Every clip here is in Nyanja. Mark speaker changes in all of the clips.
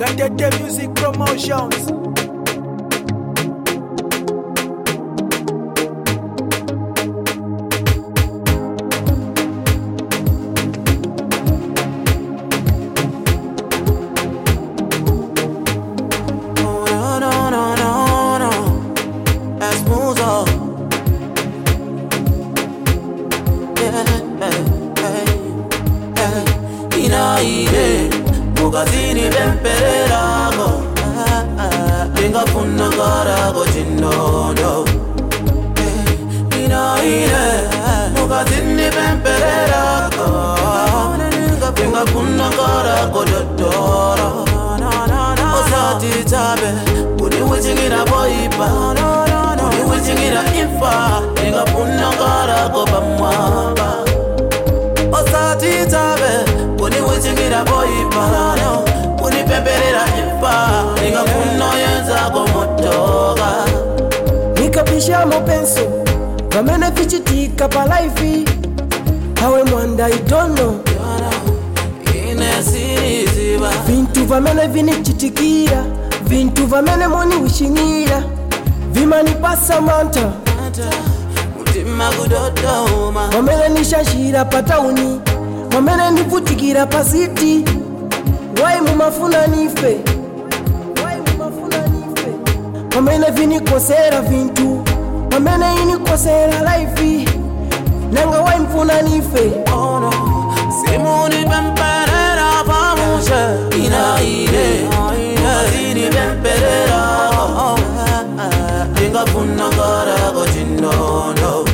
Speaker 1: Gatete Music Promotions.
Speaker 2: Mugazini bempererago Linga funna karago chindodo Mugazini bempererago Linga funna karago dodoro Osati tabe Udi wichingira boipa Udi wichingira infa Linga funna karago bamwaba Osati tabe Udi wichingira boipa Udi pemperera infa Linga funno yenza gomotoga
Speaker 3: Nikapisha mopenso Vamene vichitika pa life Hawe mwanda idono
Speaker 2: Inesiriziba
Speaker 3: Vintu vamene vinichitikira Vintu vamene moni wishingira Vimanipasa manta
Speaker 2: Mutima kudodoma
Speaker 3: Vamene nishashira pa tauni Vamene nivutikira pa city Wai mumafuna nife Vamene vinikosera vintu Vamene inikosera life Nanga wai mfuna nife
Speaker 2: Simuni bemperera pamushe Inaide Mugazini bemperera Linga funna karago chindodo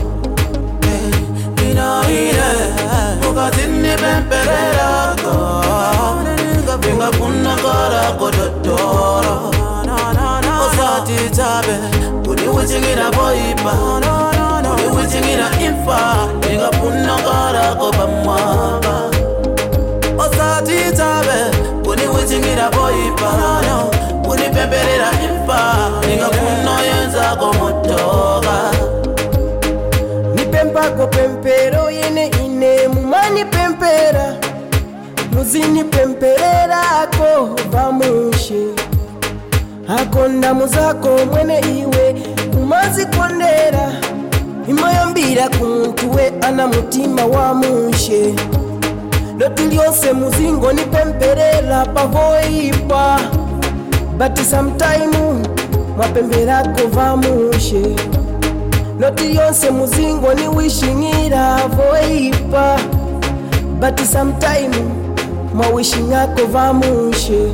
Speaker 2: Inaide Mugazini bemperera Linga funna karago dodoro Osati tabe Udi wichingira boipa Udi wichingira infa Linga funna karago bamwaba Osati tabe Udi wichingira boipa Udi pemperera infa Linga funno yenza gomotoga
Speaker 3: Nipempako pempero yene ine mumani pempera Muzini pemperera ako vamushe Akonda muzako mwene iwe umazi kondera Imayambira kuntuwe ana mutima wa mushe Loti lyose muzingo ni pemperera pavoipa But sometime mwapemberako vamushe Loti lyose muzingo ni wishingira voipa But sometime mwawishingako vamushe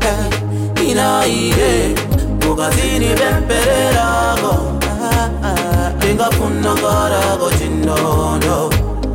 Speaker 2: Inaide Mugazini bempererago Linga funna karago chindodo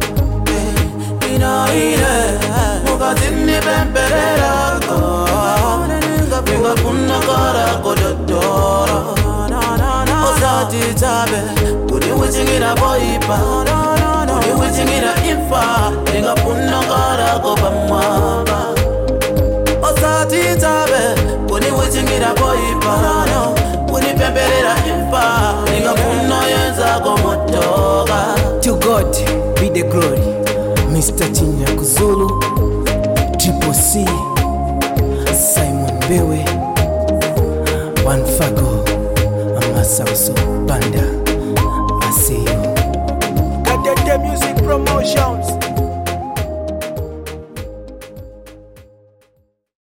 Speaker 2: Inaide Mugazini bempererago Linga funna karago dodoro Osati tabe Udi wichingira boipa Udi wichingira infa Linga funna karago bamwaba Osati tabe Udi wichingira boipa Udi pemperera infa Linga funno yenza gomotoga
Speaker 3: To God be the glory Mr. Chinyakuzulu Triple C Simon Bewe One Fago Amasauso Banda I see you
Speaker 1: Gatete Music Promotions.